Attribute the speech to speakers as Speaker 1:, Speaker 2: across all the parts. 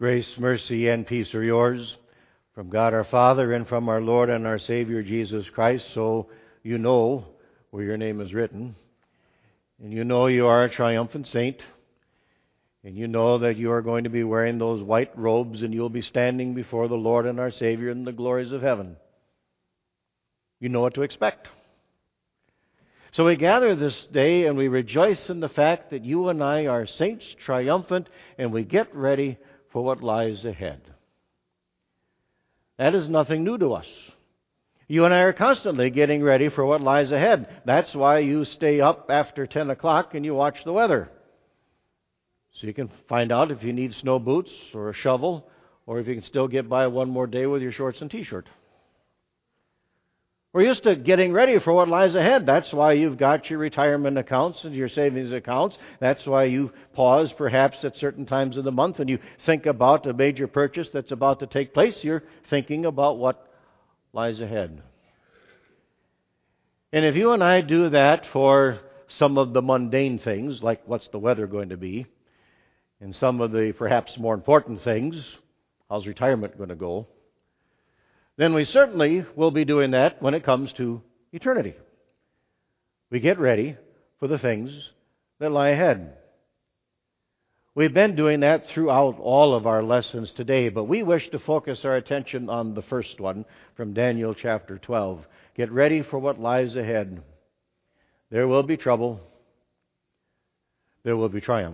Speaker 1: Grace, mercy, and peace are yours from God our Father and from our Lord and our Savior Jesus Christ. So you know where your name is written, and you know you are a triumphant saint, and you know that you are going to be wearing those white robes and you'll be standing before the Lord and our Savior in the glories of heaven. You know what to expect. So we gather this day and we rejoice in the fact that you and I are saints triumphant, and we get ready for what lies ahead. That is nothing new to us. You and I are constantly getting ready for what lies ahead. That's why you stay up after 10 o'clock and you watch the weather. So you can find out if you need snow boots or a shovel, or if you can still get by one more day with your shorts and t-shirt. We're used to getting ready for what lies ahead. That's why you've got your retirement accounts and your savings accounts. That's why you pause perhaps at certain times of the month and you think about a major purchase that's about to take place. You're thinking about what lies ahead. And if you and I do that for some of the mundane things, like what's the weather going to be, and some of the perhaps more important things, how's retirement going to go, then we certainly will be doing that when it comes to eternity. We get ready for the things that lie ahead. We've been doing that throughout all of our lessons today, but we wish to focus our attention on the first one from Daniel chapter 12. Get ready for what lies ahead. There will be trouble. There will be triumph.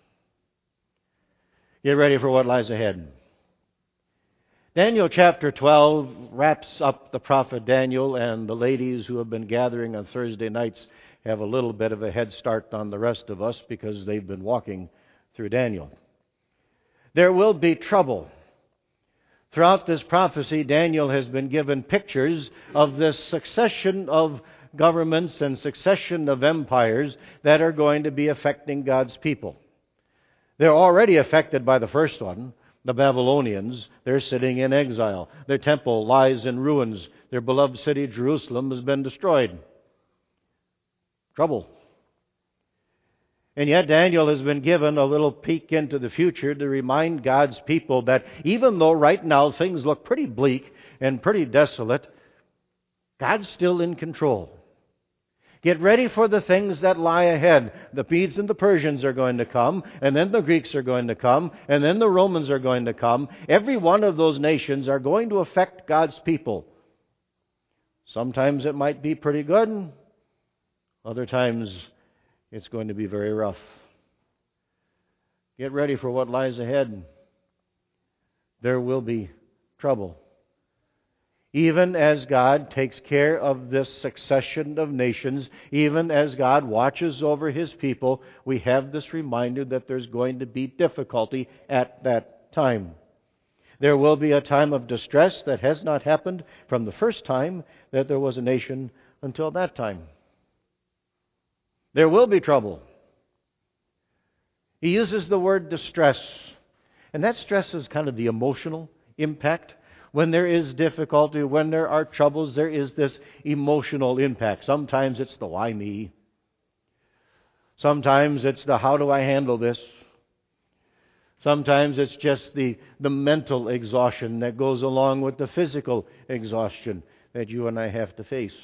Speaker 1: Get ready for what lies ahead. Daniel chapter 12 wraps up the prophet Daniel, and the ladies who have been gathering on Thursday nights have a little bit of a head start on the rest of us because they've been walking through Daniel. There will be trouble. Throughout this prophecy, Daniel has been given pictures of this succession of governments and succession of empires that are going to be affecting God's people. They're already affected by the first one. The Babylonians, they're sitting in exile. Their temple lies in ruins. Their beloved city, Jerusalem, has been destroyed. Trouble. And yet Daniel has been given a little peek into the future to remind God's people that even though right now things look pretty bleak and pretty desolate, God's still in control. Get ready for the things that lie ahead. The Medes and the Persians are going to come, and then the Greeks are going to come, and then the Romans are going to come. Every one of those nations are going to affect God's people. Sometimes it might be pretty good. Other times it's going to be very rough. Get ready for what lies ahead. There will be trouble. Even as God takes care of this succession of nations, even as God watches over His people, we have this reminder that there's going to be difficulty at that time. There will be a time of distress that has not happened from the first time that there was a nation until that time. There will be trouble. He uses the word distress, and that stress is kind of the emotional impact. When there is difficulty, when there are troubles, there is this emotional impact. Sometimes it's the why me. Sometimes it's the how do I handle this. Sometimes it's just the mental exhaustion that goes along with the physical exhaustion that you and I have to face.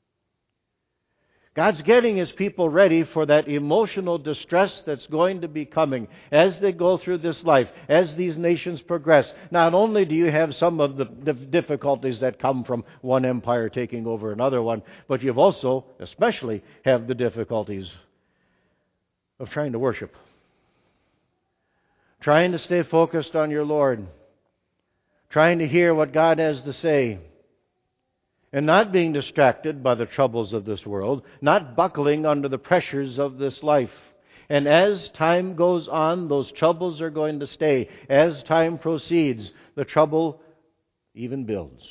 Speaker 1: God's getting His people ready for that emotional distress that's going to be coming as they go through this life, as these nations progress. Not only do you have some of the difficulties that come from one empire taking over another one, but you've also, especially, have the difficulties of trying to worship. Trying to stay focused on your Lord. Trying to hear what God has to say. And not being distracted by the troubles of this world, not buckling under the pressures of this life. And as time goes on, those troubles are going to stay. As time proceeds, the trouble even builds.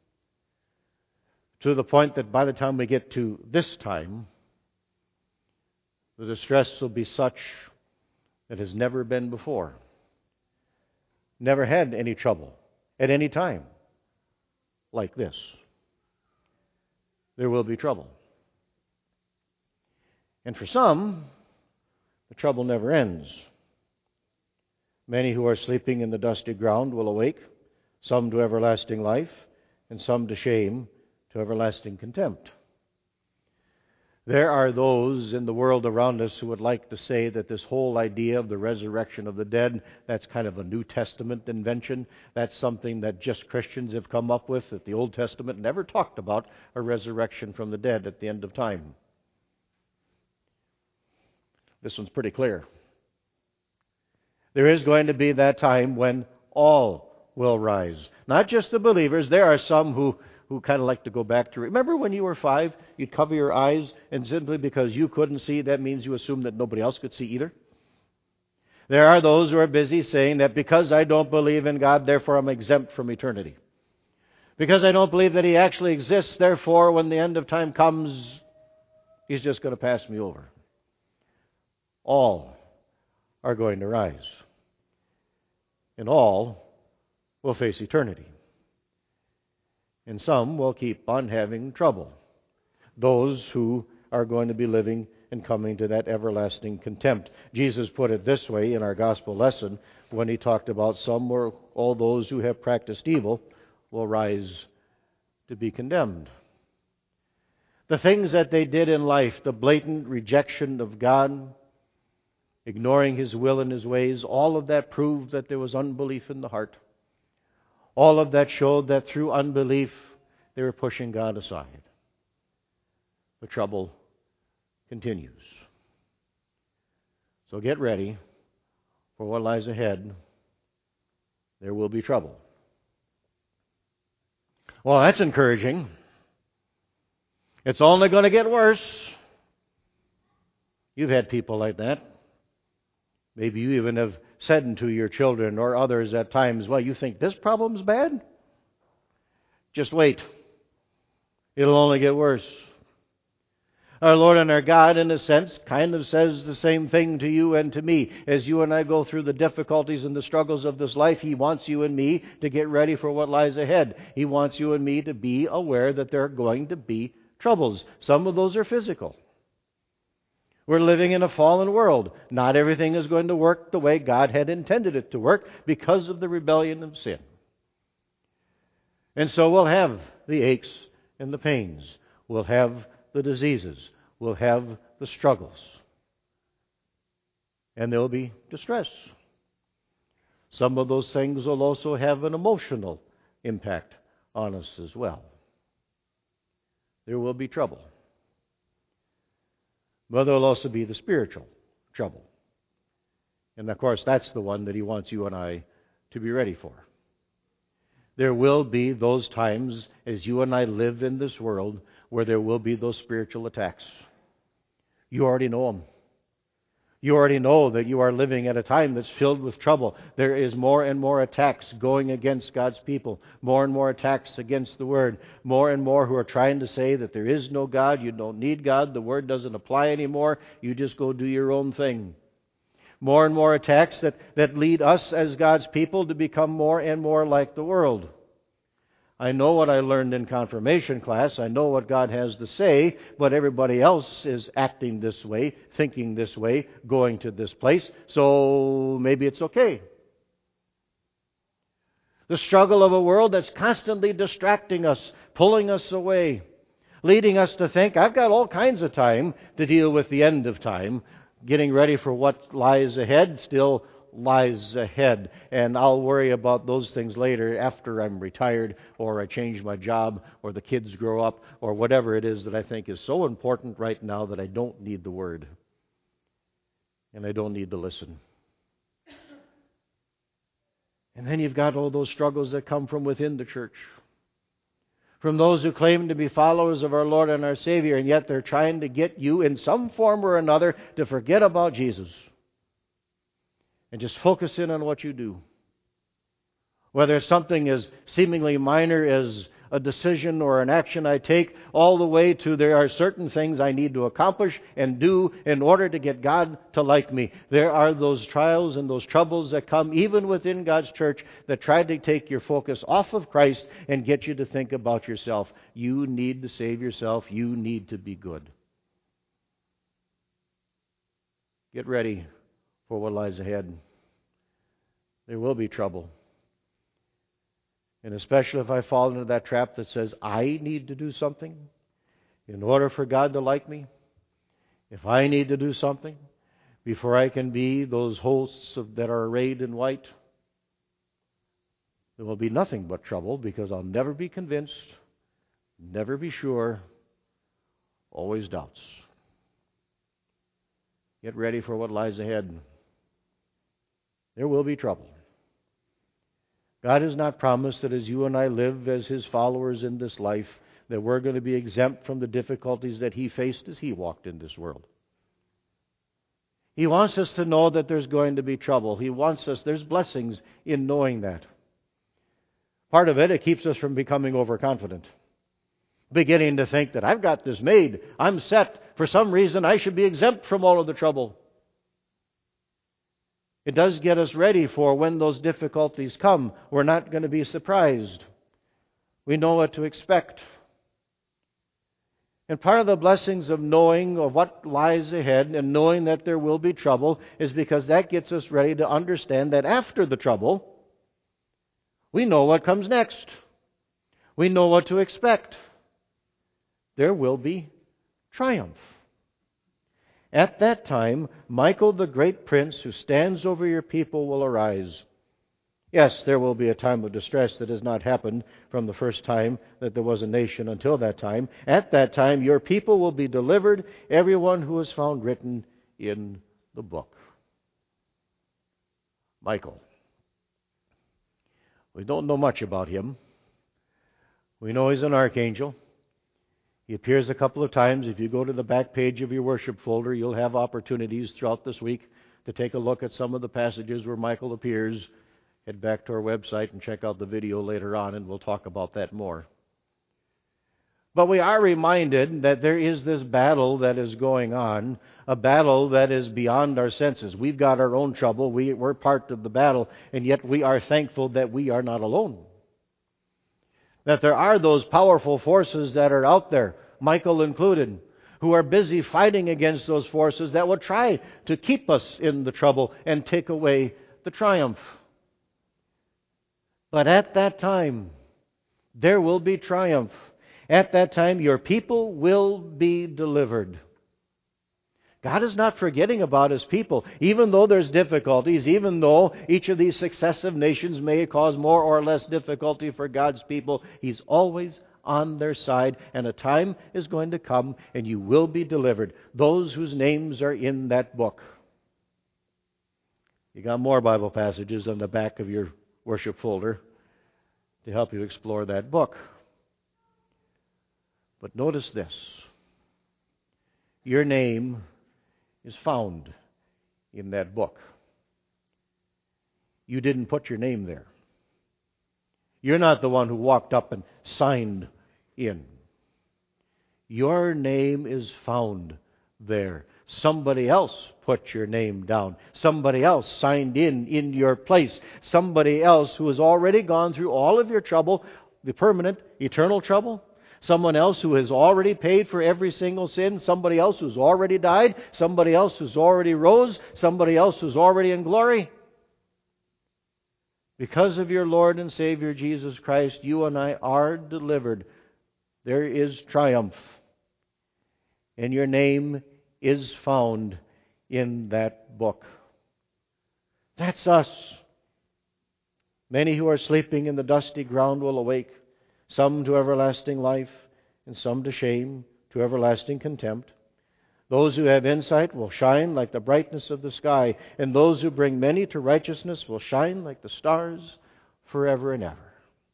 Speaker 1: To the point that by the time we get to this time, the distress will be such that has never been before. Never had any trouble at any time like this. There will be trouble. And for some, the trouble never ends. Many who are sleeping in the dusty ground will awake, some to everlasting life, and some to shame, to everlasting contempt. There are those in the world around us who would like to say that this whole idea of the resurrection of the dead, that's kind of a New Testament invention. That's something that just Christians have come up with, that the Old Testament never talked about a resurrection from the dead at the end of time. This one's pretty clear. There is going to be that time when all will rise. Not just the believers. There are some who kind of like to go back to... Remember when you were 5, you'd cover your eyes, and simply because you couldn't see, that means you assumed that nobody else could see either? There are those who are busy saying that because I don't believe in God, therefore I'm exempt from eternity. Because I don't believe that He actually exists, therefore when the end of time comes, He's just going to pass me over. All are going to rise. And all will face eternity. And some will keep on having trouble. Those who are going to be living and coming to that everlasting contempt. Jesus put it this way in our gospel lesson when He talked about some or all those who have practiced evil will rise to be condemned. The things that they did in life, the blatant rejection of God, ignoring His will and His ways, all of that proved that there was unbelief in the heart. All of that showed that through unbelief, they were pushing God aside. The trouble continues. So get ready for what lies ahead. There will be trouble. Well, that's encouraging. It's only going to get worse. You've had people like that. Maybe you even have said to your children or others at times, well, you think this problem's bad? Just wait. It'll only get worse. Our Lord and our God, in a sense, kind of says the same thing to you and to me. As you and I go through the difficulties and the struggles of this life, He wants you and me to get ready for what lies ahead. He wants you and me to be aware that there are going to be troubles. Some of those are physical. We're living in a fallen world. Not everything is going to work the way God had intended it to work because of the rebellion of sin. And so we'll have the aches and the pains. We'll have the diseases. We'll have the struggles. And there'll be distress. Some of those things will also have an emotional impact on us as well. There will be trouble. But there will also be the spiritual trouble. And of course, that's the one that He wants you and I to be ready for. There will be those times, as you and I live in this world, where there will be those spiritual attacks. You already know them. You already know that you are living at a time that's filled with trouble. There is more and more attacks going against God's people. More and more attacks against the Word. More and more who are trying to say that there is no God. You don't need God. The Word doesn't apply anymore. You just go do your own thing. More and more attacks that lead us as God's people to become more and more like the world. I know what I learned in confirmation class. I know what God has to say, but everybody else is acting this way, thinking this way, going to this place, so maybe it's okay. The struggle of a world that's constantly distracting us, pulling us away, leading us to think, I've got all kinds of time to deal with the end of time, getting ready for what lies ahead, still lies ahead, and I'll worry about those things later after I'm retired or I change my job or the kids grow up or whatever it is that I think is so important right now that I don't need the Word and I don't need to listen. And then you've got all those struggles that come from within the church, from those who claim to be followers of our Lord and our Savior, and yet they're trying to get you in some form or another to forget about Jesus and just focus in on what you do. Whether it's something as seemingly minor as a decision or an action I take, all the way to there are certain things I need to accomplish and do in order to get God to like me. There are those trials and those troubles that come even within God's church that try to take your focus off of Christ and get you to think about yourself. You need to save yourself. You need to be good. Get ready for what lies ahead. There will be trouble. And especially if I fall into that trap that says, I need to do something in order for God to like me. If I need to do something before I can be those hosts that are arrayed in white, there will be nothing but trouble, because I'll never be convinced, never be sure, always doubts. Get ready for what lies ahead. There will be trouble. God has not promised that as you and I live as His followers in this life, that we're going to be exempt from the difficulties that He faced as He walked in this world. He wants us to know that there's going to be trouble. He wants us, there's blessings in knowing that. Part of it keeps us from becoming overconfident. Beginning to think that I've got this made, I'm set, for some reason I should be exempt from all of the trouble. It does get us ready for when those difficulties come. We're not going to be surprised. We know what to expect. And part of the blessings of knowing of what lies ahead and knowing that there will be trouble is because that gets us ready to understand that after the trouble, we know what comes next. We know what to expect. There will be triumph. At that time, Michael the great prince who stands over your people will arise. Yes, there will be a time of distress that has not happened from the first time that there was a nation until that time. At that time, your people will be delivered, everyone who is found written in the book. Michael. We don't know much about him. We know he's an archangel. He appears a couple of times. If you go to the back page of your worship folder, you'll have opportunities throughout this week to take a look at some of the passages where Michael appears. Head back to our website and check out the video later on, and we'll talk about that more. But we are reminded that there is this battle that is going on, a battle that is beyond our senses. We've got our own trouble. We're part of the battle, and yet we are thankful that we are not alone. That there are those powerful forces that are out there, Michael included, who are busy fighting against those forces that will try to keep us in the trouble and take away the triumph. But at that time, there will be triumph. At that time, your people will be delivered. God is not forgetting about His people. Even though there's difficulties, even though each of these successive nations may cause more or less difficulty for God's people, He's always on their side, and a time is going to come and you will be delivered. Those whose names are in that book. You got more Bible passages on the back of your worship folder to help you explore that book. But notice this. Your name is found in that book. You didn't put your name there. You're not the one who walked up and signed in. Your name is found there. Somebody else put your name down. Somebody else signed in your place. Somebody else who has already gone through all of your trouble, the permanent, eternal trouble. Someone else who has already paid for every single sin. Somebody else who's already died. Somebody else who's already rose. Somebody else who's already in glory. Because of your Lord and Savior Jesus Christ, you and I are delivered. There is triumph. And your name is found in that book. That's us. Many who are sleeping in the dusty ground will awake. Some to everlasting life, and some to shame, to everlasting contempt. Those who have insight will shine like the brightness of the sky, and those who bring many to righteousness will shine like the stars forever and ever.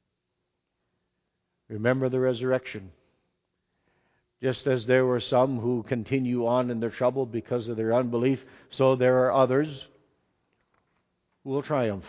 Speaker 1: Remember the resurrection. Just as there were some who continue on in their trouble because of their unbelief, so there are others who will triumph.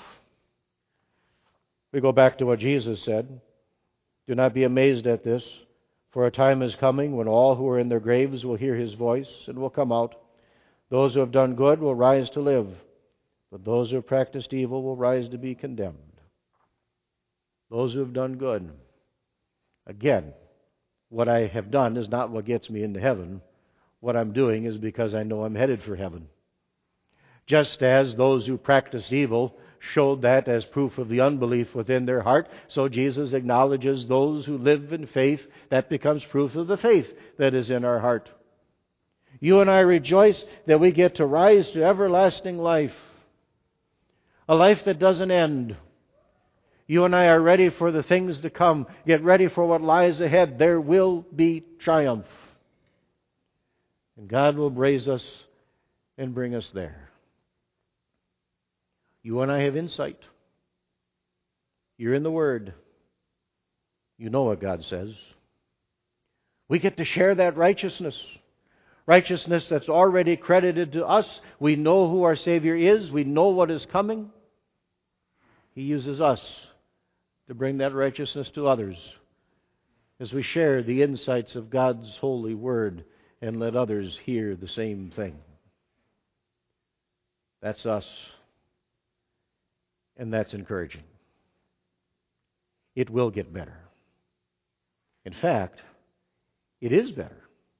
Speaker 1: We go back to what Jesus said. Do not be amazed at this, for a time is coming when all who are in their graves will hear His voice and will come out. Those who have done good will rise to live, but those who have practiced evil will rise to be condemned. Those who have done good. Again, what I have done is not what gets me into heaven. What I'm doing is because I know I'm headed for heaven. Just as those who practice evil showed that as proof of the unbelief within their heart. So Jesus acknowledges those who live in faith. That becomes proof of the faith that is in our heart. You and I rejoice that we get to rise to everlasting life. A life that doesn't end. You and I are ready for the things to come. Get ready for what lies ahead. There will be triumph. And God will raise us and bring us there. You and I have insight. You're in the Word. You know what God says. We get to share that righteousness. Righteousness that's already credited to us. We know who our Savior is. We know what is coming. He uses us to bring that righteousness to others as we share the insights of God's holy Word and let others hear the same thing. That's us. And that's encouraging. It will get better. In fact, it is better.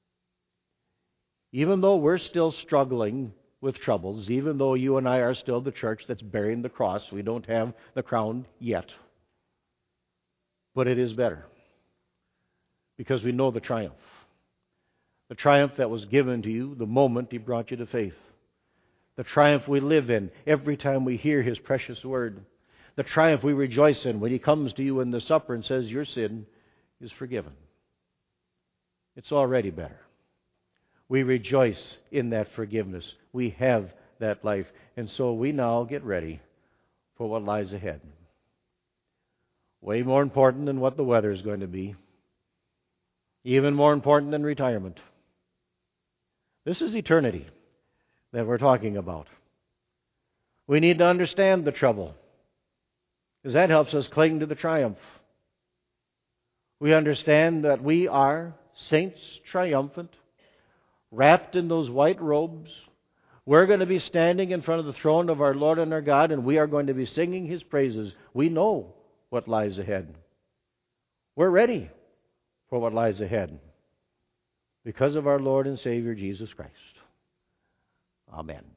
Speaker 1: Even though we're still struggling with troubles, even though you and I are still the church that's bearing the cross, we don't have the crown yet. But it is better. Because we know the triumph. The triumph that was given to you the moment He brought you to faith. The triumph we live in every time we hear His precious word. The triumph we rejoice in when He comes to you in the supper and says, your sin is forgiven. It's already better. We rejoice in that forgiveness. We have that life. And so we now get ready for what lies ahead. Way more important than what the weather is going to be. Even more important than retirement. This is eternity that we're talking about. We need to understand the trouble, because that helps us cling to the triumph. We understand that we are saints triumphant, wrapped in those white robes. We're going to be standing in front of the throne of our Lord and our God, and we are going to be singing His praises. We know what lies ahead. We're ready for what lies ahead because of our Lord and Savior Jesus Christ. Amen.